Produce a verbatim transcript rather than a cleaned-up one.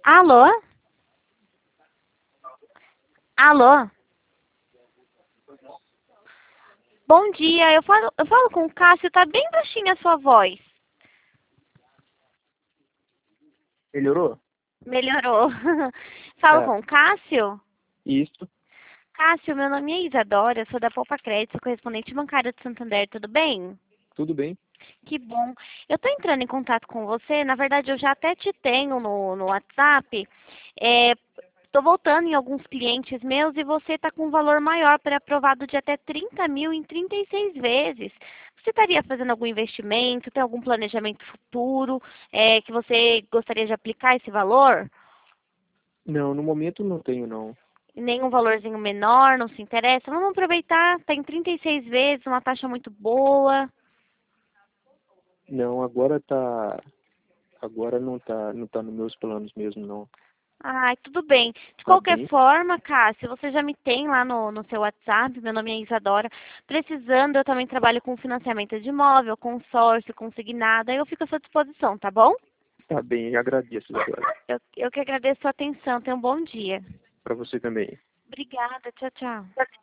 Alô? Alô? Bom dia, eu falo, eu falo com o Cássio, tá bem baixinha a sua voz. Melhorou? Melhorou. Falo É, com o Cássio? isso, Cássio, meu nome é Isadora, sou da Poupa Crédito, sou correspondente bancária do Santander, tudo bem? tudo bem. Que bom. Eu estou entrando em contato com você, na verdade eu já até te tenho no, no WhatsApp. Estou voltando em alguns clientes meus e você está com um valor maior para aprovado de até trinta mil em trinta e seis vezes. Você estaria fazendo algum investimento, tem algum planejamento futuro, é, que você gostaria de aplicar esse valor? Não, no momento não tenho, não. Nenhum valorzinho menor, não se interessa? Vamos aproveitar, tem trinta e seis vezes, uma taxa muito boa. Não, agora tá, agora não tá, não tá nos meus planos mesmo, não. Ai, tudo bem. De Tá qualquer bem? forma, Cássia, você já me tem lá no, no seu WhatsApp, meu nome é Isadora. Precisando, eu também trabalho com financiamento de imóvel, consórcio, consignado. Aí eu fico à sua disposição, tá bom? Tá bem, agradeço, Isadora. Eu, eu que agradeço a sua atenção. Tenha um bom dia. Para você também. Obrigada. Tchau, tchau.